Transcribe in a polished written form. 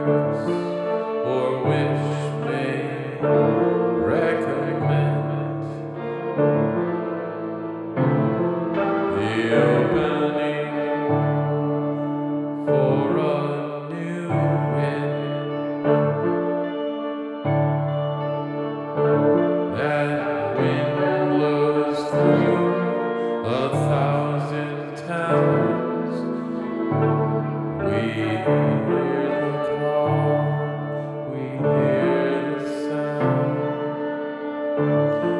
curse or wish may recommend the opening for a new wind. That wind blows through 1,000 towns. We hear the call, we hear the sound.